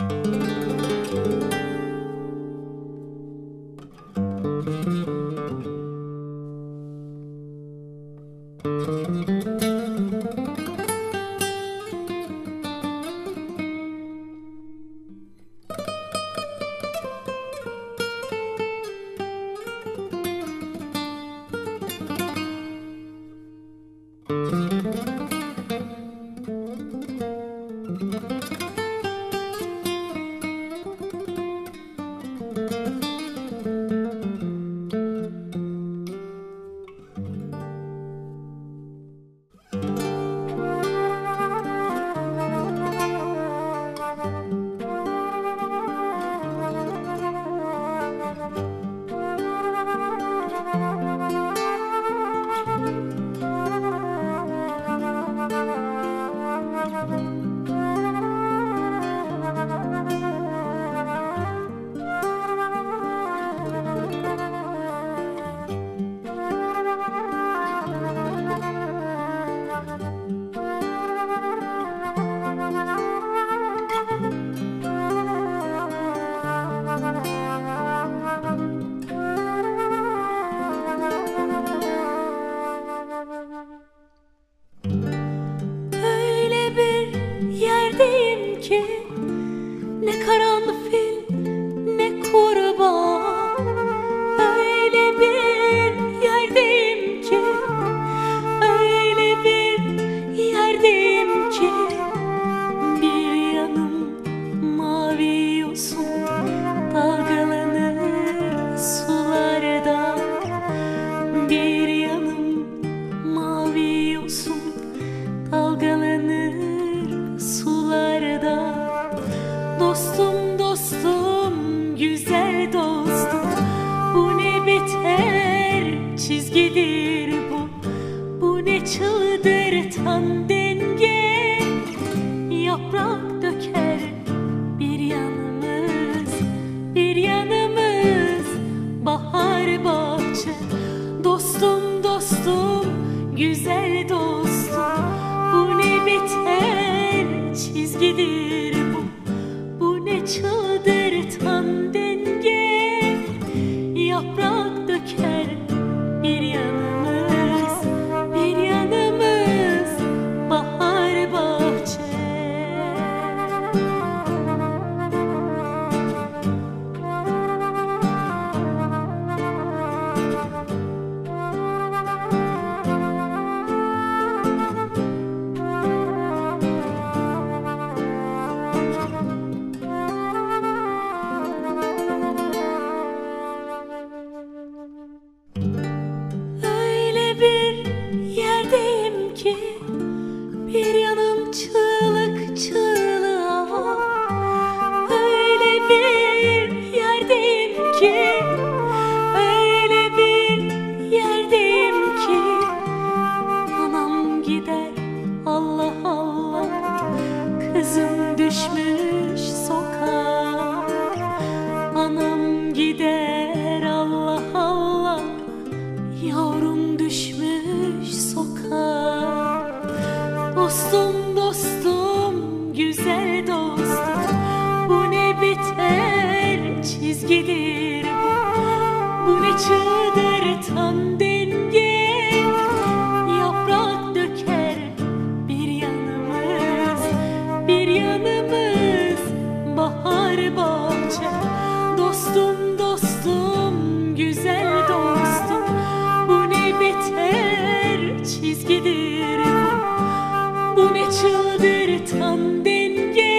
Yerdeyim ki ne karanfil ne kurbağa. Öyle bir yerdeyim ki, öyle bir yerdeyim ki, bir yanım mavi yosun dalgalanır sularda. Bir yanım mavi yosun dalgalanır sularda. Dostum dostum, güzel dostum, bu ne beter çizgidir bu. Bu ne çıldırtan denge, yaprak döker bir yanımız, bir yanımız bahar bahçe. Dostum dostum, güzel dostum, bu ne beter çizgidir bu. Bu ne çıldırtan denge, yaprak döker bir yanımız, bir yanımız bahar bahçe. Yerdeyim ki bir yanım çığlık çığlığa. Öyle bir yerdeyim ki, öyle bir yerdeyim ki, anam gider Allah Allah, kızım düşmüş sokağa. Anam gider Allah Allah, yavrum düşmüş sokağa. Dostum dostum, güzel dostum, bu ne biter çizgidir bu. Bu ne çıldırtan denge, yaprak döker bir yanımız, bir yanımız bahar bahçe. Dostum dostum, güzel dostum, bu ne biter çizgidir bu. Bu ne çıldırtan denge,